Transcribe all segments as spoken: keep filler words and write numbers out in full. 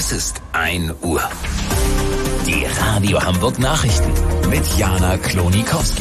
Es ist ein Uhr. Die Radio Hamburg Nachrichten mit Jana Klonikowski.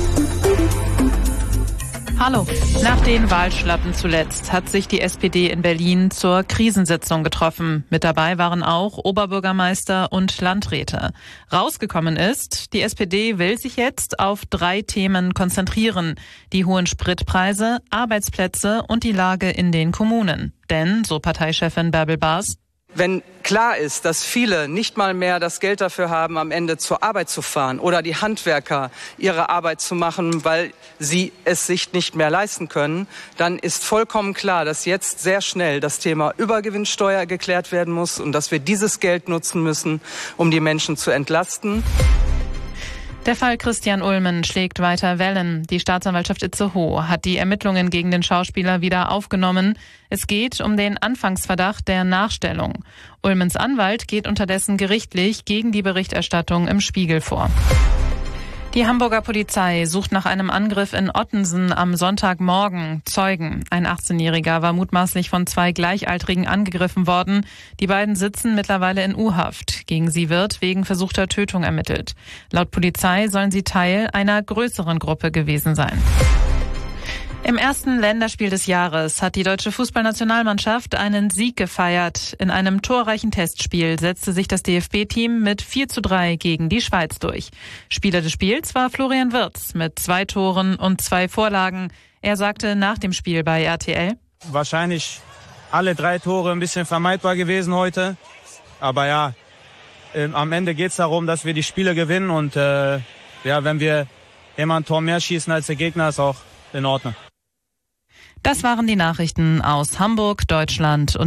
Hallo. Nach den Wahlschlappen zuletzt hat sich die S P D in Berlin zur Krisensitzung getroffen. Mit dabei waren auch Oberbürgermeister und Landräte. Rausgekommen ist, die S P D will sich jetzt auf drei Themen konzentrieren: die hohen Spritpreise, Arbeitsplätze und die Lage in den Kommunen. Denn, so Parteichefin Bärbel Bas, wenn klar ist, dass viele nicht mal mehr das Geld dafür haben, am Ende zur Arbeit zu fahren oder die Handwerker ihre Arbeit zu machen, weil sie es sich nicht mehr leisten können, dann ist vollkommen klar, dass jetzt sehr schnell das Thema Übergewinnsteuer geklärt werden muss und dass wir dieses Geld nutzen müssen, um die Menschen zu entlasten. Der Fall Christian Ulmen schlägt weiter Wellen. Die Staatsanwaltschaft Itzehoe hat die Ermittlungen gegen den Schauspieler wieder aufgenommen. Es geht um den Anfangsverdacht der Nachstellung. Ulmens Anwalt geht unterdessen gerichtlich gegen die Berichterstattung im Spiegel vor. Die Hamburger Polizei sucht nach einem Angriff in Ottensen am Sonntagmorgen Zeugen. Ein achtzehnjähriger war mutmaßlich von zwei Gleichaltrigen angegriffen worden. Die beiden sitzen mittlerweile in U-Haft. Gegen sie wird wegen versuchter Tötung ermittelt. Laut Polizei sollen sie Teil einer größeren Gruppe gewesen sein. Im ersten Länderspiel des Jahres hat die deutsche Fußballnationalmannschaft einen Sieg gefeiert. In einem torreichen Testspiel setzte sich das D F B-Team mit vier zu drei gegen die Schweiz durch. Spieler des Spiels war Florian Wirtz mit zwei Toren und zwei Vorlagen. Er sagte nach dem Spiel bei R T L: Wahrscheinlich alle drei Tore ein bisschen vermeidbar gewesen heute. Aber ja, äh, am Ende geht es darum, dass wir die Spiele gewinnen. Und äh, ja, wenn wir immer ein Tor mehr schießen als der Gegner, ist auch in Ordnung. Das waren die Nachrichten aus Hamburg, Deutschland und